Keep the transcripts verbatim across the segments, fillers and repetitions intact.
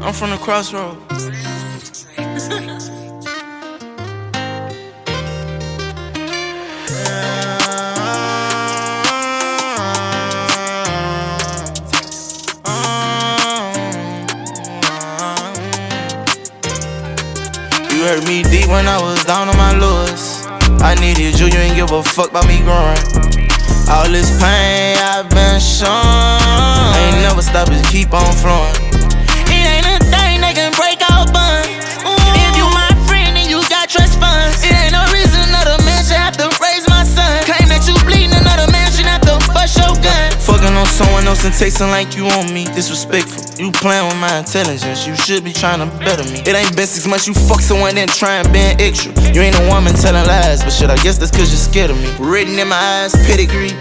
I'm from the crossroads. You hurt me deep when I was down on my lowest. I needed you, you ain't give a fuck about me growing. All this pain I've been shown, ain't never stop, it keep on flowing. It ain't a thing that can break our bond. If you my friend and you got trust funds, it ain't no reason another man should have to raise my son. Claim that you bleeding, another man should have to bust your gun. Fucking on someone else and tasting like you on me, disrespectful. You playing with my intelligence, you should be trying to better me. It ain't been six months, you fuck someone then try and be an extra. You ain't a woman telling lies, but shit, I guess that's cause you're scared of me. Written in my eyes, pedigree.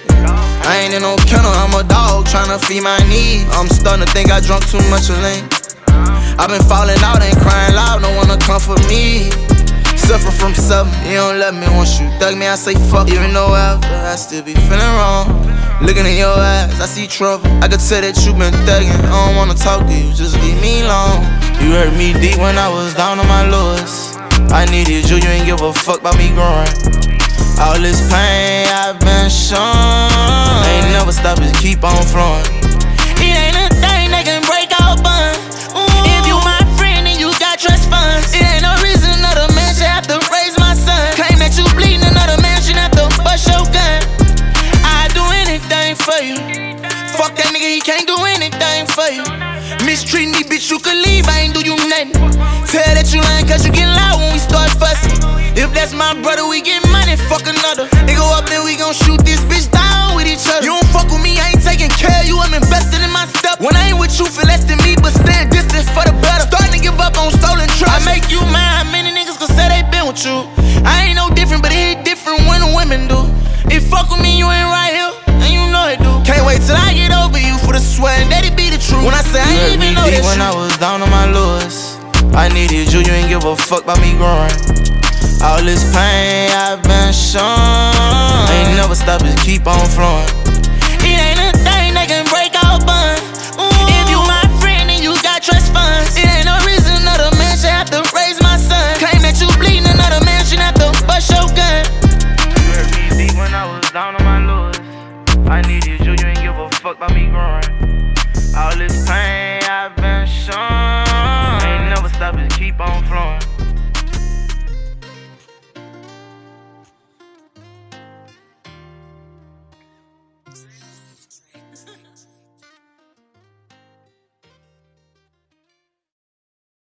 I ain't in no kennel, I'm a dog tryna feed my needs. I'm starting to think I drunk too much of lean. I've been falling out, ain't crying loud, no one to comfort me. Suffer from something, you don't love me. Once you thug me, I say fuck. Even though after, I still be feeling wrong. Looking in your eyes, I see trouble. I could tell that you been thugging. I don't wanna talk to you, just leave me alone. You hurt me deep when I was down on my lowest. I needed you, you ain't give a fuck about me growing. All this pain I've been shown, ain't never stop, it keep on flowing. It ain't a thing that can break our bond. If you my friend and you got trust funds, it ain't no reason another man should have to raise my son. Claim that you bleeding, another man should have to bust your gun. I'd do anything for you. Fuck that nigga, he can't do anything for you. Mistreating me, bitch, you could leave, I ain't do you nothing. Tell that you lying cause you get loud when we start fussing. If that's my brother, we get money, fuck another. They go up then we gon' shoot this bitch down with each other. You don't fuck with me, I ain't taking care of you, I'm invested in my stuff. When I ain't with you, feel less than me, but stand distance for the better. Starting to give up on stolen trust. I make you mine, many niggas gon' say they been with you. I ain't no different, but it hit different when the women do. If fuck with me, you ain't right here, and you know it do. Can't wait till I get over you for the sweat, and that it be the truth. When I say I ain't even know that when I was down on my lowest, I needed you, you ain't give a fuck about me growing. All this pain I've been shown, ain't never stop, it keep on flowing. It ain't a thing that can break our bond. If you my friend and you got trust funds, it ain't no reason another man should have to raise my son. Claim that you bleeding, another man should have to bust your gun. You hurt me deep when I was down on my lowest. I needed you, you ain't give a fuck about me growing. All this pain I've been shown, ain't never stop, it keep on flowing. Straight.